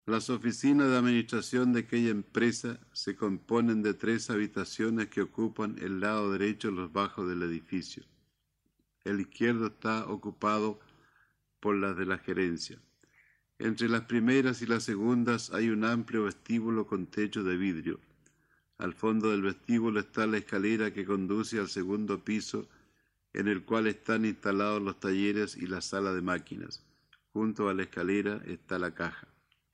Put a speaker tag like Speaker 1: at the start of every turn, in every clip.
Speaker 1: Las oficinas de administración de aquella empresa se componen de 3 habitaciones que ocupan el lado derecho los bajos del edificio. El izquierdo está ocupado por las de la gerencia. Entre las primeras y las segundas hay un amplio vestíbulo con techo de vidrio. Al fondo del vestíbulo está la escalera que conduce al segundo piso, en el cual están instalados los talleres y la sala de máquinas. Junto a la escalera está la caja.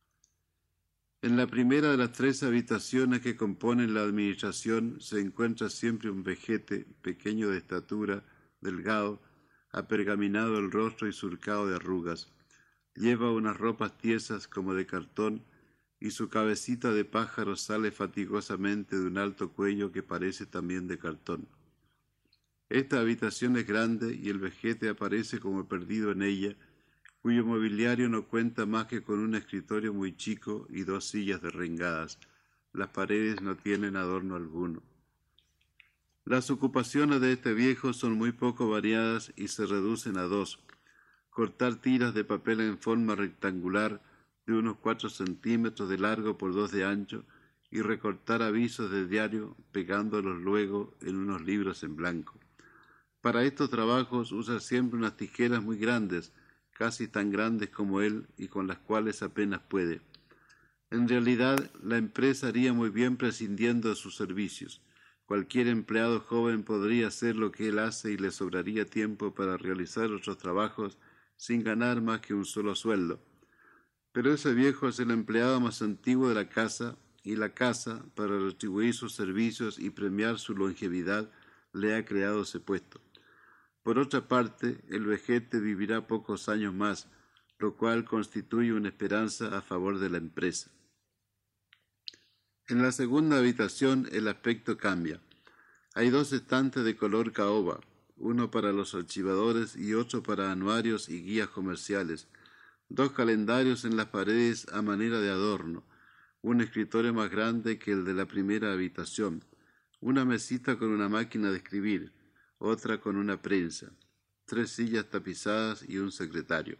Speaker 1: En la primera de las 3 habitaciones que componen la administración se encuentra siempre un vejete, pequeño de estatura, delgado, apergaminado el rostro y surcado de arrugas. Lleva unas ropas tiesas como de cartón y su cabecita de pájaro sale fatigosamente de un alto cuello que parece también de cartón. Esta habitación es grande y el vejete aparece como perdido en ella, cuyo mobiliario no cuenta más que con un escritorio muy chico y 2 sillas derrengadas. Las paredes no tienen adorno alguno. Las ocupaciones de este viejo son muy poco variadas y se reducen a 2: cortar tiras de papel en forma rectangular de unos 4 centímetros de largo por 2 de ancho y recortar avisos de diario pegándolos luego en unos libros en blanco. Para estos trabajos usa siempre unas tijeras muy grandes, casi tan grandes como él y con las cuales apenas puede. En realidad, la empresa haría muy bien prescindiendo de sus servicios. Cualquier empleado joven podría hacer lo que él hace y le sobraría tiempo para realizar otros trabajos sin ganar más que un solo sueldo. Pero ese viejo es el empleado más antiguo de la casa y la casa, para retribuir sus servicios y premiar su longevidad, le ha creado ese puesto. Por otra parte, el vejete vivirá pocos años más, lo cual constituye una esperanza a favor de la empresa. En la segunda habitación el aspecto cambia. Hay 2 estantes de color caoba, uno para los archivadores y otro para anuarios y guías comerciales, 2 calendarios en las paredes a manera de adorno, un escritorio más grande que el de la primera habitación, una mesita con una máquina de escribir, otra con una prensa, 3 sillas tapizadas y un secretario.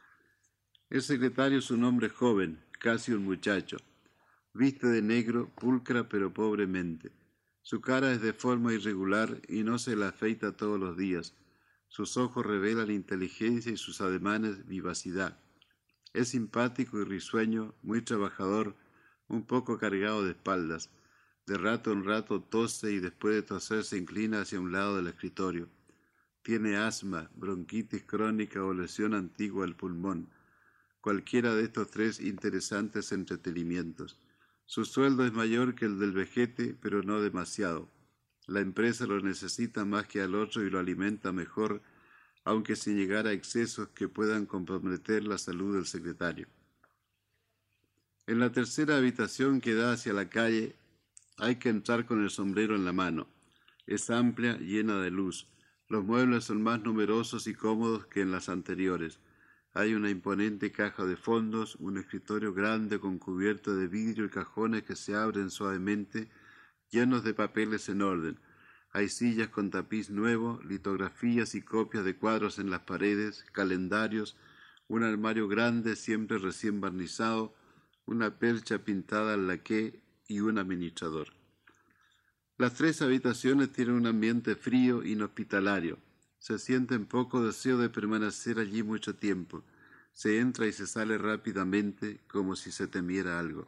Speaker 1: El secretario es un hombre joven, casi un muchacho. Viste de negro, pulcra pero pobremente. Su cara es de forma irregular y no se la afeita todos los días. Sus ojos revelan inteligencia y sus ademanes vivacidad. Es simpático y risueño, muy trabajador, un poco cargado de espaldas. De rato en rato tose y después de toser se inclina hacia un lado del escritorio. Tiene asma, bronquitis crónica o lesión antigua del pulmón. Cualquiera de estos 3 interesantes entretenimientos. Su sueldo es mayor que el del vejete, pero no demasiado. La empresa lo necesita más que al otro y lo alimenta mejor, aunque sin llegar a excesos que puedan comprometer la salud del secretario. En la tercera habitación que da hacia la calle hay que entrar con el sombrero en la mano. Es amplia, llena de luz. Los muebles son más numerosos y cómodos que en las anteriores. Hay una imponente caja de fondos, un escritorio grande con cubierta de vidrio y cajones que se abren suavemente, llenos de papeles en orden. Hay sillas con tapiz nuevo, litografías y copias de cuadros en las paredes, calendarios, un armario grande siempre recién barnizado, una percha pintada al laqué y un administrador. Las 3 habitaciones tienen un ambiente frío, inhospitalario. Se siente en poco deseo de permanecer allí mucho tiempo. Se entra y se sale rápidamente, como si se temiera algo.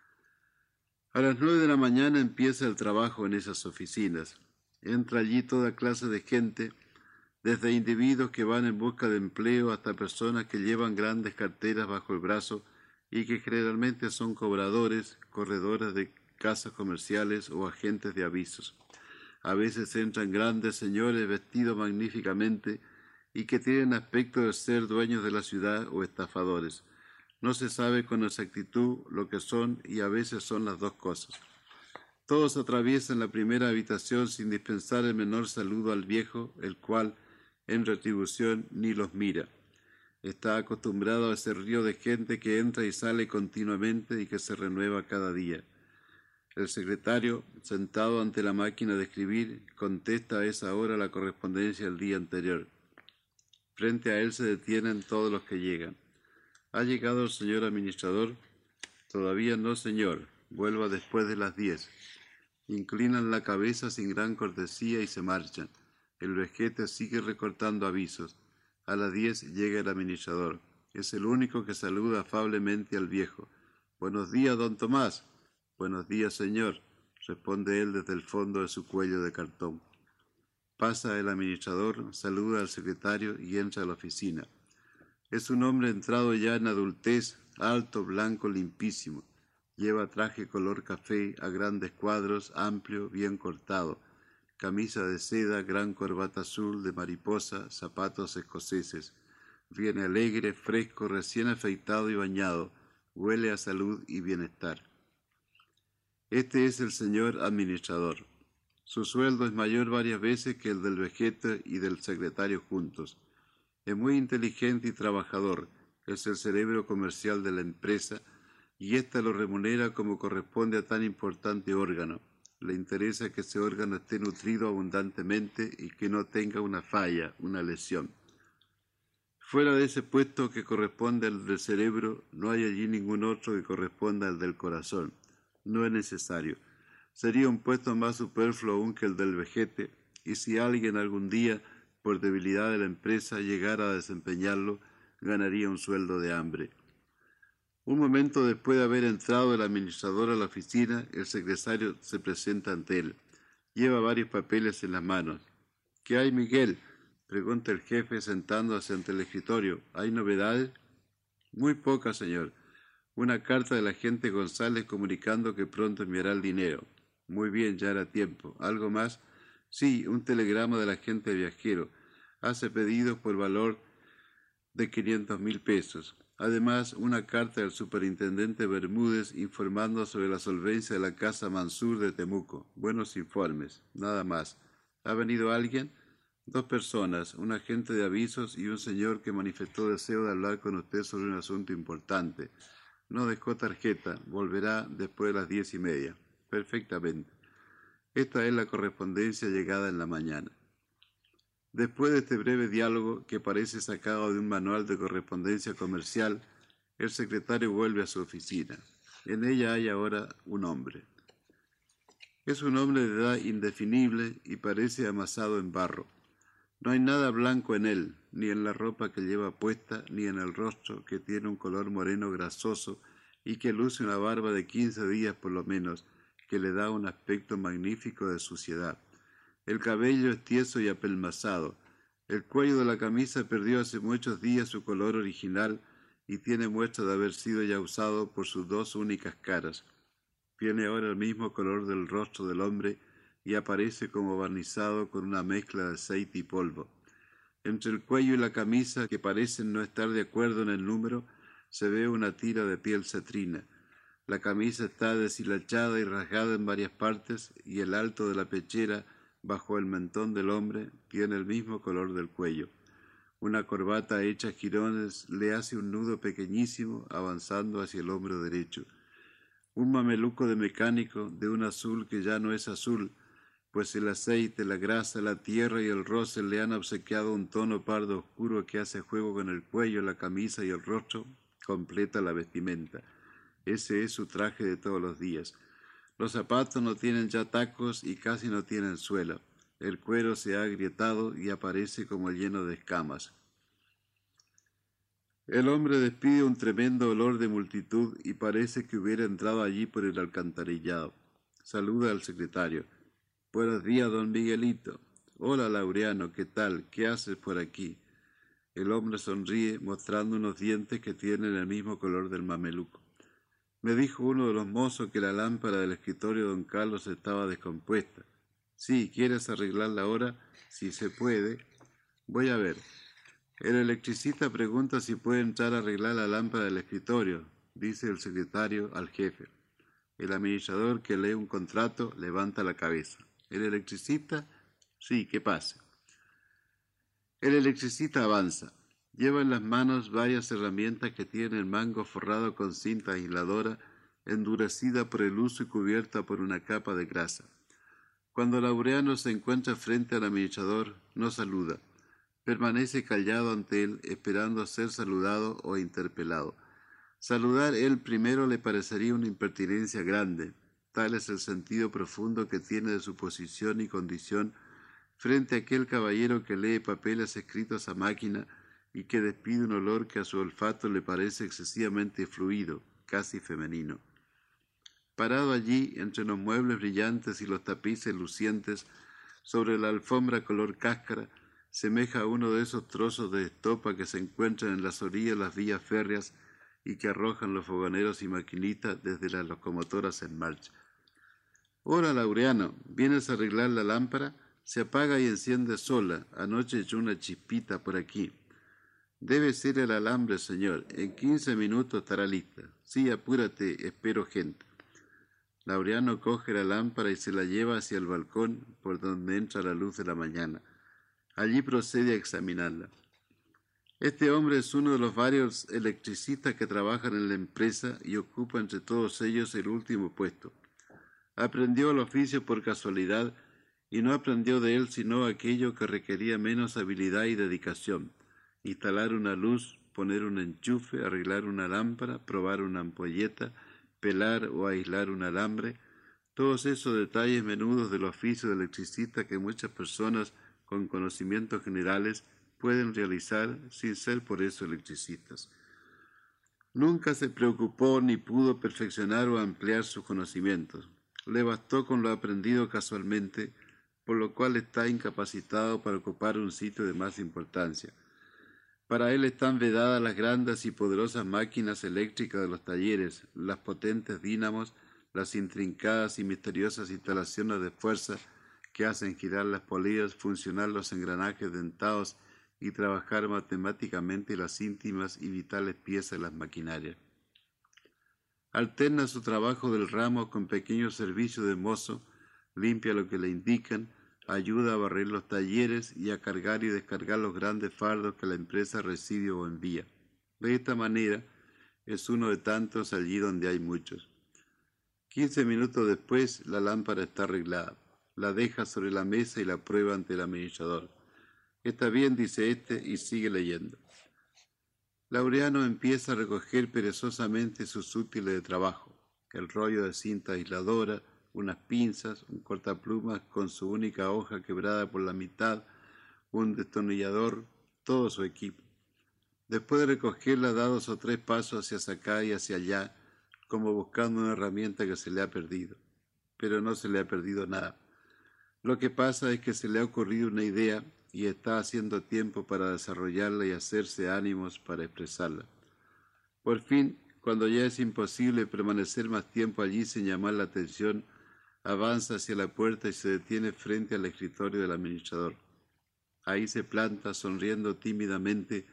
Speaker 1: A las 9 de la mañana empieza el trabajo en esas oficinas. Entra allí toda clase de gente, desde individuos que van en busca de empleo hasta personas que llevan grandes carteras bajo el brazo y que generalmente son cobradores, corredores de casas comerciales o agentes de avisos. A veces entran grandes señores vestidos magníficamente y que tienen aspecto de ser dueños de la ciudad o estafadores. No se sabe con exactitud lo que son y a veces son las dos cosas. Todos atraviesan la primera habitación sin dispensar el menor saludo al viejo, el cual, en retribución, ni los mira. Está acostumbrado a ese río de gente que entra y sale continuamente y que se renueva cada día. El secretario, sentado ante la máquina de escribir, contesta a esa hora la correspondencia del día anterior. Frente a él se detienen todos los que llegan. ¿Ha llegado el señor administrador? Todavía no, señor. Vuelva después de las 10. Inclinan la cabeza sin gran cortesía y se marchan. El vejete sigue recortando avisos. A las 10 llega el administrador. Es el único que saluda afablemente al viejo. «Buenos días, don Tomás». «Buenos días, señor», responde él desde el fondo de su cuello de cartón. Pasa el administrador, saluda al secretario y entra a la oficina. Es un hombre entrado ya en adultez, alto, blanco, limpísimo. Lleva traje color café a grandes cuadros, amplio, bien cortado. Camisa de seda, gran corbata azul de mariposa, zapatos escoceses. Viene alegre, fresco, recién afeitado y bañado. Huele a salud y bienestar. Este es el señor administrador. Su sueldo es mayor varias veces que el del vejete y del secretario juntos. Es muy inteligente y trabajador. Es el cerebro comercial de la empresa y ésta lo remunera como corresponde a tan importante órgano. Le interesa que ese órgano esté nutrido abundantemente y que no tenga una falla, una lesión. Fuera de ese puesto que corresponde al del cerebro, no hay allí ningún otro que corresponda al del corazón. No es necesario. Sería un puesto más superfluo aún que el del vejete, y si alguien algún día, por debilidad de la empresa, llegara a desempeñarlo, ganaría un sueldo de hambre. Un momento después de haber entrado el administrador a la oficina, el secretario se presenta ante él. Lleva varios papeles en las manos. «¿Qué hay, Miguel?», pregunta el jefe sentándose ante el escritorio. «¿Hay novedades?». «Muy pocas, señor. Una carta del agente González comunicando que pronto enviará el dinero». «Muy bien, ya era tiempo. ¿Algo más?». «Sí, un telegrama del agente viajero. Hace pedidos por valor de 500,000 pesos. Además, una carta del superintendente Bermúdez informando sobre la solvencia de la casa Mansur de Temuco. Buenos informes. Nada más. ¿Ha venido alguien?». «2 personas, un agente de avisos y un señor que manifestó deseo de hablar con usted sobre un asunto importante. No dejó tarjeta. Volverá después de las 10:30. «Perfectamente». Esta es la correspondencia llegada en la mañana. Después de este breve diálogo, que parece sacado de un manual de correspondencia comercial, el secretario vuelve a su oficina. En ella hay ahora un hombre. Es un hombre de edad indefinible y parece amasado en barro. No hay nada blanco en él, ni en la ropa que lleva puesta, ni en el rostro, que tiene un color moreno grasoso y que luce una barba de 15 días por lo menos, que le da un aspecto magnífico de suciedad. El cabello es tieso y apelmazado. El cuello de la camisa perdió hace muchos días su color original y tiene muestra de haber sido ya usado por sus 2 únicas caras. Tiene ahora el mismo color del rostro del hombre y aparece como barnizado con una mezcla de aceite y polvo. Entre el cuello y la camisa, que parecen no estar de acuerdo en el número, se ve una tira de piel cetrina. La camisa está deshilachada y rasgada en varias partes y el alto de la pechera, bajo el mentón del hombre, tiene el mismo color del cuello. Una corbata hecha a jirones le hace un nudo pequeñísimo avanzando hacia el hombro derecho. Un mameluco de mecánico, de un azul que ya no es azul, pues el aceite, la grasa, la tierra y el roce le han obsequiado un tono pardo oscuro que hace juego con el cuello, la camisa y el rostro, completa la vestimenta. Ese es su traje de todos los días. Los zapatos no tienen ya tacos y casi no tienen suela. El cuero se ha agrietado y aparece como lleno de escamas. El hombre despide un tremendo olor de multitud y parece que hubiera entrado allí por el alcantarillado. Saluda al secretario. «Buenos días, don Miguelito». «Hola, Laureano, ¿qué tal? ¿Qué haces por aquí?». El hombre sonríe, mostrando unos dientes que tienen el mismo color del mameluco. «Me dijo uno de los mozos que la lámpara del escritorio de don Carlos estaba descompuesta». «Sí, ¿quieres arreglarla ahora?». «Si se puede». «Voy a ver». El electricista pregunta si puede entrar a arreglar la lámpara del escritorio, dice el secretario al jefe. El administrador, que lee un contrato, levanta la cabeza. ¿El electricista? Sí, que pase. El electricista avanza. Lleva en las manos varias herramientas que tienen el mango forrado con cinta aisladora, endurecida por el uso y cubierta por una capa de grasa. Cuando Laureano se encuentra frente al administrador, no saluda. Permanece callado ante él, esperando a ser saludado o interpelado. Saludar él primero le parecería una impertinencia grande. Tal es el sentido profundo que tiene de su posición y condición frente a aquel caballero que lee papeles escritos a máquina y que despide un olor que a su olfato le parece excesivamente fluido, casi femenino. Parado allí, entre los muebles brillantes y los tapices lucientes, sobre la alfombra color cáscara, semeja a uno de esos trozos de estopa que se encuentran en las orillas de las vías férreas y que arrojan los fogoneros y maquinistas desde las locomotoras en marcha. «Hola, Laureano, ¿vienes a arreglar la lámpara? Se apaga y enciende sola. Anoche echó una chispita por aquí». «Debe ser el alambre, señor. En 15 minutos estará lista». «Sí, apúrate, espero gente». Laureano coge la lámpara y se la lleva hacia el balcón por donde entra la luz de la mañana. Allí procede a examinarla. Este hombre es uno de los varios electricistas que trabajan en la empresa y ocupa entre todos ellos el último puesto. Aprendió el oficio por casualidad y no aprendió de él sino aquello que requería menos habilidad y dedicación: instalar una luz, poner un enchufe, arreglar una lámpara, probar una ampolleta, pelar o aislar un alambre, todos esos detalles menudos del oficio de electricista que muchas personas con conocimientos generales pueden realizar sin ser por eso electricistas. Nunca se preocupó ni pudo perfeccionar o ampliar sus conocimientos. Le bastó con lo aprendido casualmente, por lo cual está incapacitado para ocupar un sitio de más importancia. Para él están vedadas las grandes y poderosas máquinas eléctricas de los talleres, las potentes dínamos, las intrincadas y misteriosas instalaciones de fuerza que hacen girar las polillas, funcionar los engranajes dentados y trabajar matemáticamente las íntimas y vitales piezas de las maquinarias. Alterna su trabajo del ramo con pequeños servicios de mozo, limpia lo que le indican, ayuda a barrer los talleres y a cargar y descargar los grandes fardos que la empresa recibe o envía. De esta manera, es uno de tantos allí donde hay muchos. 15 minutos después, la lámpara está arreglada. La deja sobre la mesa y la prueba ante el administrador. «Está bien», dice éste, y sigue leyendo. Laureano empieza a recoger perezosamente sus útiles de trabajo: el rollo de cinta aisladora, unas pinzas, un cortaplumas con su única hoja quebrada por la mitad, un destornillador, todo su equipo. Después de recogerla, da 2 o 3 pasos hacia acá y hacia allá, como buscando una herramienta que se le ha perdido. Pero no se le ha perdido nada. Lo que pasa es que se le ha ocurrido una idea y está haciendo tiempo para desarrollarla y hacerse ánimos para expresarla. Por fin, cuando ya es imposible permanecer más tiempo allí sin llamar la atención, avanza hacia la puerta y se detiene frente al escritorio del administrador. Ahí se planta, sonriendo tímidamente,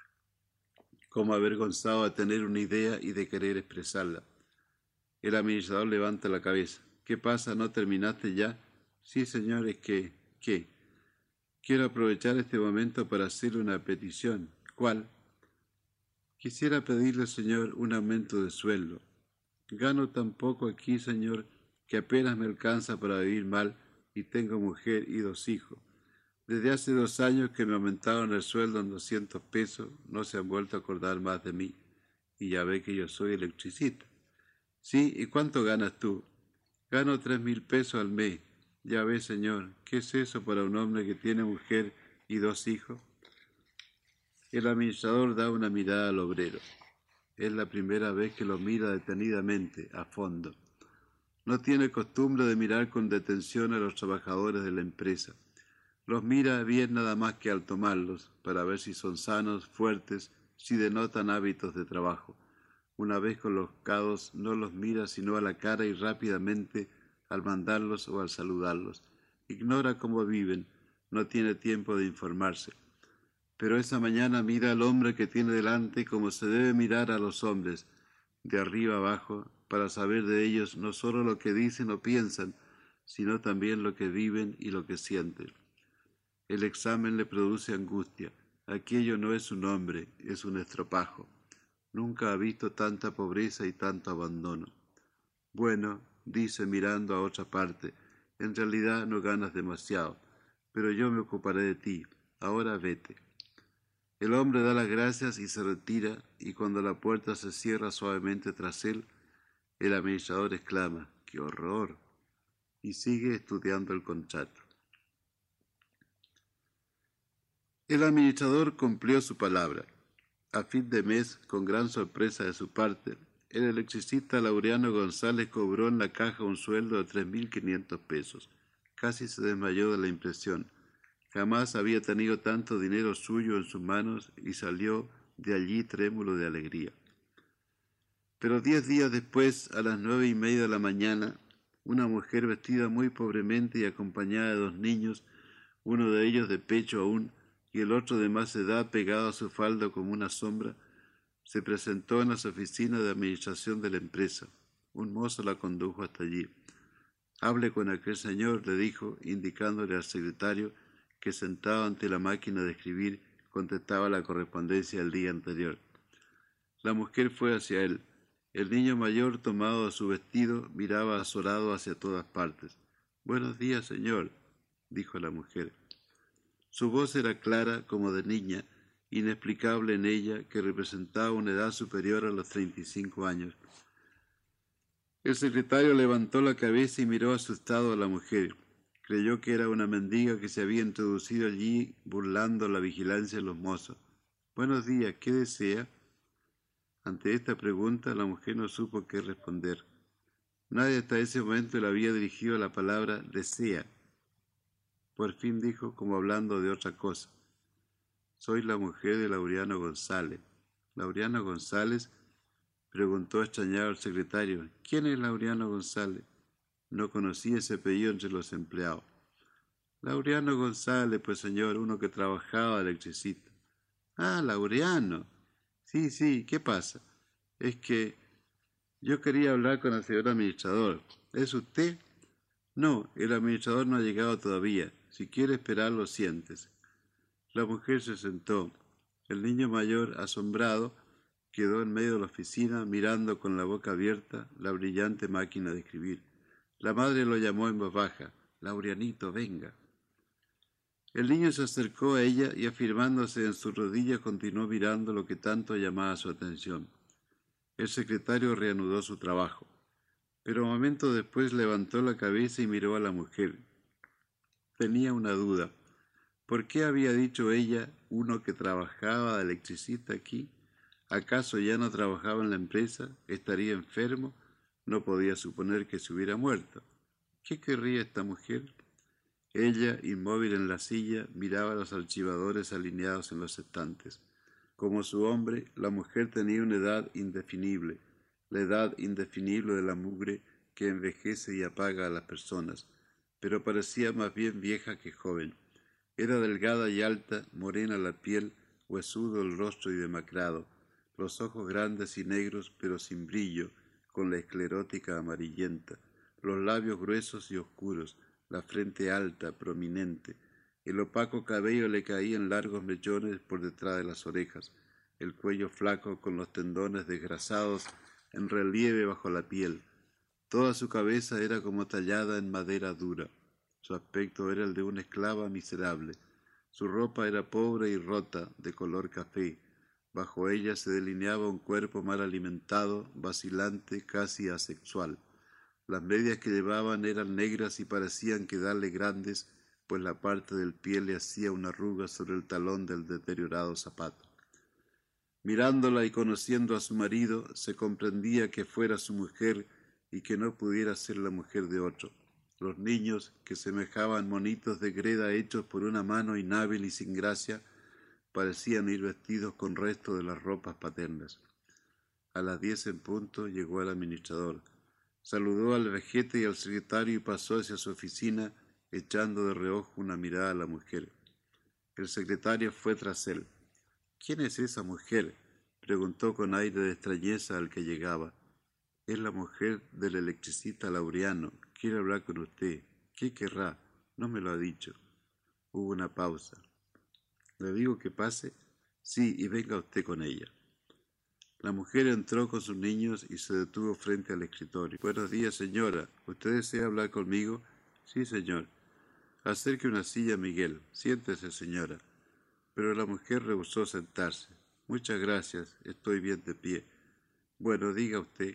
Speaker 1: como avergonzado de tener una idea y de querer expresarla. El administrador levanta la cabeza. «¿Qué pasa? ¿No terminaste ya?» «Sí, señor, es que... ¿Qué?» «Quiero aprovechar este momento para hacerle una petición». «¿Cuál?» «Quisiera pedirle, señor, un aumento de sueldo. Gano tan poco aquí, señor, que apenas me alcanza para vivir mal y tengo mujer y 2 hijos. Desde hace 2 años que me aumentaron el sueldo en 200 pesos, no se han vuelto a acordar más de mí. Y ya ve que yo soy electricista». «Sí, ¿y cuánto ganas tú?» «Gano 3.000 pesos al mes». «Ya ve, señor, ¿qué es eso para un hombre que tiene mujer y 2 hijos?» El administrador da una mirada al obrero. Es la primera vez que lo mira detenidamente, a fondo. No tiene costumbre de mirar con detención a los trabajadores de la empresa. Los mira bien nada más que al tomarlos, para ver si son sanos, fuertes, si denotan hábitos de trabajo. Una vez colocados, no los mira sino a la cara y rápidamente al mandarlos o al saludarlos. Ignora cómo viven, no tiene tiempo de informarse. Pero esa mañana mira al hombre que tiene delante como se debe mirar a los hombres, de arriba abajo, para saber de ellos no solo lo que dicen o piensan, sino también lo que viven y lo que sienten. El examen le produce angustia. Aquello no es un hombre, es un estropajo. Nunca ha visto tanta pobreza y tanto abandono. «Bueno», dice mirando a otra parte, «en realidad no ganas demasiado, pero yo me ocuparé de ti. Ahora vete». El hombre da las gracias y se retira, y cuando la puerta se cierra suavemente tras él, el administrador exclama: ¡qué horror!, y sigue estudiando el contrato. El administrador cumplió su palabra. A fin de mes, con gran sorpresa de su parte, el electricista Laureano González cobró en la caja un sueldo de 3.500 pesos. Casi se desmayó de la impresión. Jamás había tenido tanto dinero suyo en sus manos y salió de allí trémulo de alegría. Pero 10 días después, a las 9:30 de la mañana, una mujer vestida muy pobremente y acompañada de 2 niños, uno de ellos de pecho aún y el otro de más edad pegado a su falda como una sombra, se presentó en las oficinas de administración de la empresa. Un mozo la condujo hasta allí. «Hable con aquel señor», le dijo, indicándole al secretario que sentado ante la máquina de escribir contestaba la correspondencia del día anterior. La mujer fue hacia él. El niño mayor, tomado de su vestido, miraba azorado hacia todas partes. «Buenos días, señor», dijo la mujer. Su voz era clara como de niña, inexplicable en ella, que representaba una edad superior a los 35 años. El secretario levantó la cabeza y miró asustado a la mujer. Creyó que era una mendiga que se había introducido allí burlando la vigilancia de los mozos. «Buenos días, ¿qué desea?». Ante esta pregunta, la mujer no supo qué responder. Nadie hasta ese momento le había dirigido la palabra «desea». Por fin dijo, como hablando de otra cosa: «Soy la mujer de Laureano González». «¿Laureano González?», preguntó extrañado el secretario. «¿Quién es Laureano González?». No conocía ese apellido entre los empleados. «Laureano González, pues señor, uno que trabajaba de electricista». «Ah, Laureano. Sí, ¿qué pasa?». «Es que yo quería hablar con el señor administrador». «¿Es usted?». «No, el administrador no ha llegado todavía. Si quiere esperarlo, siéntese». La mujer se sentó. El niño mayor, asombrado, quedó en medio de la oficina mirando con la boca abierta la brillante máquina de escribir. La madre lo llamó en voz baja: «Laureanito, venga». El niño se acercó a ella y, afirmándose en sus rodillas, continuó mirando lo que tanto llamaba su atención. El secretario reanudó su trabajo, pero un momento después levantó la cabeza y miró a la mujer. Tenía una duda. ¿Por qué había dicho ella uno que trabajaba de electricista aquí? ¿Acaso ya no trabajaba en la empresa? ¿Estaría enfermo? No podía suponer que se hubiera muerto. ¿Qué querría esta mujer? Ella, inmóvil en la silla, miraba los archivadores alineados en los estantes. Como su hombre, la mujer tenía una edad indefinible, la edad indefinible de la mugre que envejece y apaga a las personas, pero parecía más bien vieja que joven. Era delgada y alta, morena la piel, huesudo el rostro y demacrado, los ojos grandes y negros pero sin brillo, con la esclerótica amarillenta, los labios gruesos y oscuros, la frente alta, prominente. El opaco cabello le caía en largos mechones por detrás de las orejas, el cuello flaco con los tendones desgrasados en relieve bajo la piel. Toda su cabeza era como tallada en madera dura. Su aspecto era el de una esclava miserable. Su ropa era pobre y rota, de color café. Bajo ella se delineaba un cuerpo mal alimentado, vacilante, casi asexual. Las medias que llevaban eran negras y parecían quedarle grandes, pues la parte del pie le hacía una arruga sobre el talón del deteriorado zapato. Mirándola y conociendo a su marido, se comprendía que fuera su mujer y que no pudiera ser la mujer de otro. Los niños, que semejaban monitos de greda hechos por una mano inhábil y sin gracia, parecían ir vestidos con resto de las ropas paternas. A las 10 en punto llegó el administrador. Saludó al vejete y al secretario y pasó hacia su oficina, echando de reojo una mirada a la mujer. El secretario fue tras él. «¿Quién es esa mujer?», preguntó con aire de extrañeza al que llegaba. «Es la mujer del electricista Laureano. Quiere hablar con usted». «¿Qué querrá? No me lo ha dicho». Hubo una pausa. «¿Le digo que pase?». «Sí, y venga usted con ella». La mujer entró con sus niños y se detuvo frente al escritorio. «Buenos días, señora. ¿Usted desea hablar conmigo?». «Sí, señor». «Acerque una silla a Miguel». «Siéntese, señora». pero la mujer rehusó sentarse. Muchas gracias, estoy bien de pie. Bueno, diga usted.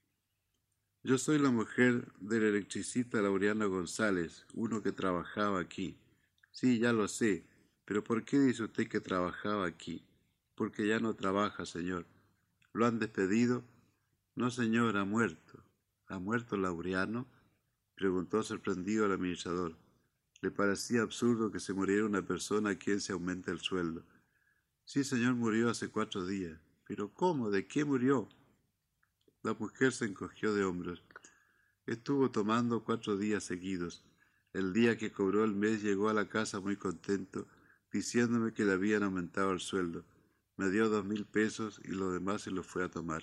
Speaker 1: Yo soy la mujer del electricista Laureano González, uno que trabajaba aquí. Sí, ya lo sé, pero ¿por qué dice usted que trabajaba aquí? Porque ya no trabaja, señor. ¿Lo han despedido? No, señor, ha muerto. ¿Ha muerto Laureano? Preguntó sorprendido el administrador. Le parecía absurdo que se muriera una persona a quien se aumenta el sueldo. Sí, señor, murió hace 4 días. ¿Pero cómo? ¿De qué murió? La mujer se encogió de hombros. Estuvo tomando 4 días seguidos. El día que cobró el mes llegó a la casa muy contento, diciéndome que le habían aumentado el sueldo. Me dio 2,000 pesos y lo demás se lo fue a tomar.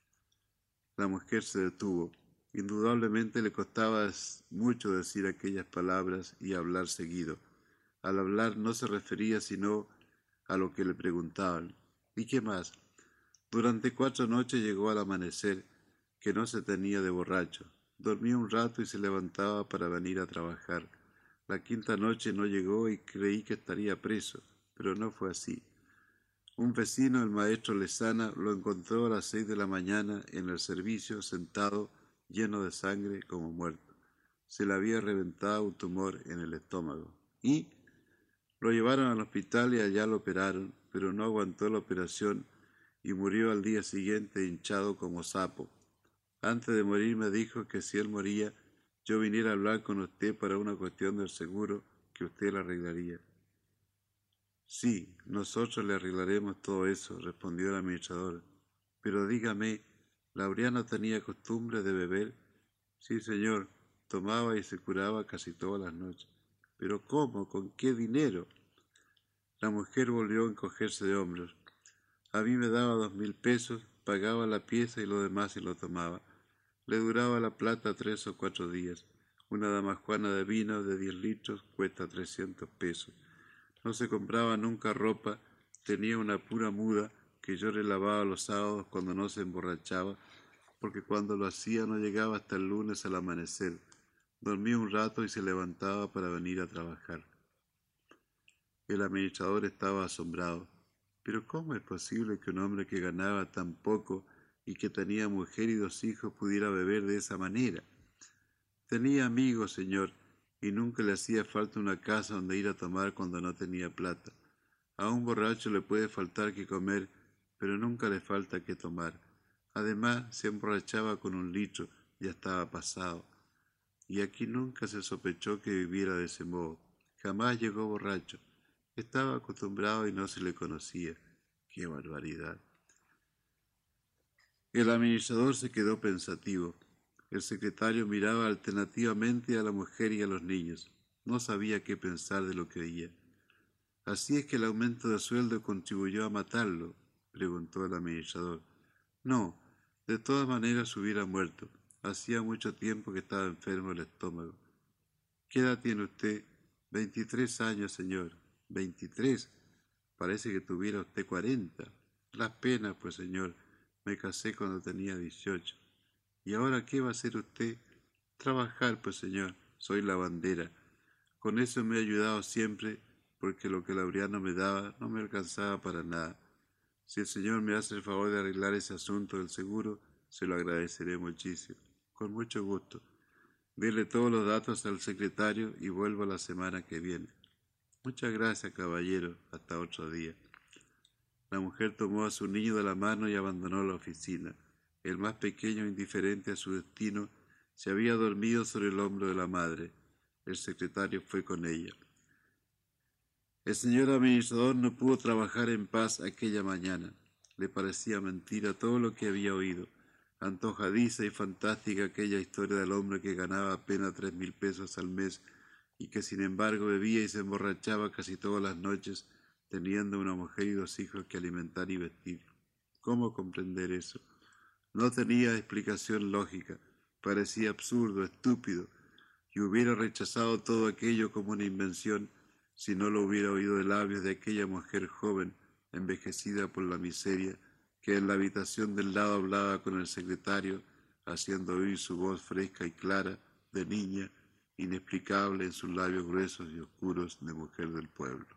Speaker 1: La mujer se detuvo. Indudablemente le costaba mucho decir aquellas palabras y hablar seguido. Al hablar no se refería sino a lo que le preguntaban. ¿Y qué más? Durante 4 noches llegó al amanecer, que no se tenía de borracho. Dormía un rato y se levantaba para venir a trabajar. La 5ª noche no llegó y creí que estaría preso, pero no fue así. Un vecino, el maestro Lezana, lo encontró a las 6 de la mañana en el servicio, sentado, lleno de sangre, como muerto. Se le había reventado un tumor en el estómago. Y lo llevaron al hospital y allá lo operaron, pero no aguantó la operación y murió al día siguiente hinchado como sapo. Antes de morir me dijo que si él moría, yo viniera a hablar con usted para una cuestión del seguro, que usted la arreglaría. Sí, nosotros le arreglaremos todo eso, respondió el administrador. Pero dígame, ¿Laureano tenía costumbre de beber? Sí, señor, tomaba y se curaba casi todas las noches. ¿Pero cómo? ¿Con qué dinero? La mujer volvió a encogerse de hombros. A mí me daba 2,000 pesos, pagaba la pieza y lo demás se lo tomaba. Le duraba la plata 3 o 4 días. Una damajuana de vino de 10 litros cuesta 300 pesos. No se compraba nunca ropa, tenía una pura muda que yo le lavaba los sábados cuando no se emborrachaba, porque cuando lo hacía no llegaba hasta el lunes al amanecer. Dormía un rato y se levantaba para venir a trabajar. El administrador estaba asombrado. Pero ¿cómo es posible que un hombre que ganaba tan poco y que tenía mujer y 2 hijos pudiera beber de esa manera? Tenía amigos, señor, y nunca le hacía falta una casa donde ir a tomar cuando no tenía plata. A un borracho le puede faltar que comer, pero nunca le falta que tomar. Además, se emborrachaba con 1 litro, ya estaba pasado. Y aquí nunca se sospechó que viviera de ese modo. Jamás llegó borracho. Estaba acostumbrado y no se le conocía. ¡Qué barbaridad! El administrador se quedó pensativo. El secretario miraba alternativamente a la mujer y a los niños. No sabía qué pensar de lo que oía. ¿Así es que el aumento de sueldo contribuyó a matarlo?, preguntó el administrador. No, de todas maneras hubiera muerto. Hacía mucho tiempo que estaba enfermo el estómago. ¿Qué edad tiene usted? 23 años, señor. 23. Parece que tuviera usted 40. Las penas, pues, señor. Me casé cuando tenía 18. ¿Y ahora qué va a hacer usted? Trabajar, pues, señor. Soy lavandera. Con eso me he ayudado siempre, porque lo que Laureano me daba no me alcanzaba para nada. Si el señor me hace el favor de arreglar ese asunto del seguro, se lo agradeceré muchísimo. Con mucho gusto. Dele todos los datos al secretario y vuelvo la semana que viene. Muchas gracias, caballero. Hasta otro día. La mujer tomó a su niño de la mano y abandonó la oficina. El más pequeño, indiferente a su destino, se había dormido sobre el hombro de la madre. El secretario fue con ella. El señor administrador no pudo trabajar en paz aquella mañana. Le parecía mentira todo lo que había oído. Antojadiza y fantástica aquella historia del hombre que ganaba apenas 3,000 pesos al mes y que sin embargo bebía y se emborrachaba casi todas las noches, teniendo una mujer y 2 hijos que alimentar y vestir. ¿Cómo comprender eso? No tenía explicación lógica, parecía absurdo, estúpido, y hubiera rechazado todo aquello como una invención si no lo hubiera oído de labios de aquella mujer joven, envejecida por la miseria, que en la habitación del lado hablaba con el secretario, haciendo oír su voz fresca y clara, de niña, inexplicable en sus labios gruesos y oscuros de mujer del pueblo.